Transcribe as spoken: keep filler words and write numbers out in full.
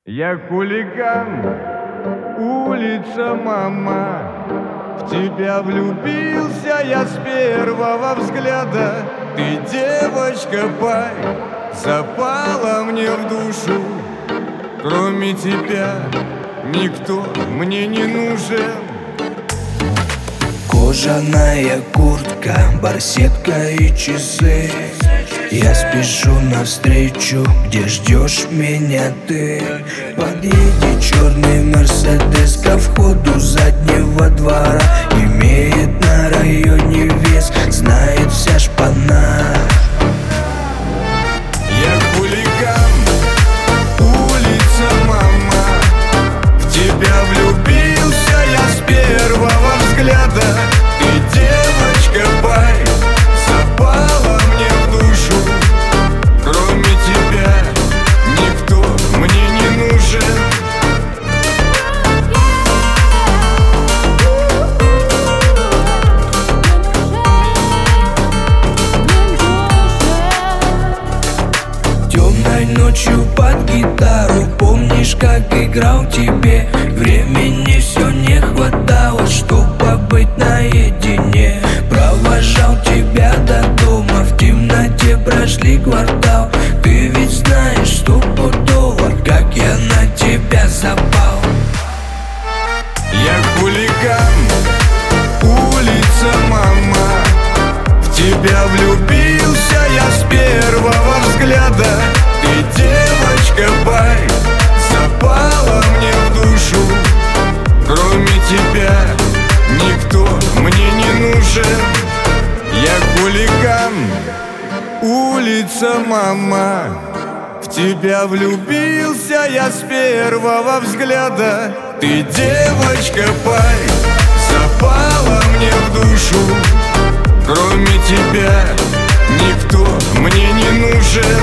Я хулиган, улица, мама. В тебя влюбился я с первого взгляда. Ты, девочка, пай, запала мне в душу. Кроме тебя никто мне не нужен. Кожаная куртка, барсетка и часы. Я спешу навстречу, где ждешь меня ты. Подъедет черный мерседес ко входу заднего двора. Имеет на районе вес, знает вся шпана. Я хулиган, улица, мама. В тебя влюбился я с первого взгляда. Ты, девочка, пай, запала мне в душу. Кроме тебя никто мне не нужен. Темной ночью под гитару, помнишь, как играл тебе? Времени все не хватало, чтоб побыть наедине. Провожал тебя до дома, в темноте прошли квартал. Ты ведь знаешь, что стопудово, как я на тебя запал. Я хулиган, улица, мама. В тебя влюбился я с первого взгляда. Ты, девочка, пай, запала мне в душу. Кроме тебя никто мне не нужен. Я хулиган, улица, мама. В тебя влюбился я с первого взгляда. Ты, девочка, пай, запала мне в душу. Кроме тебя никто мне не нужен.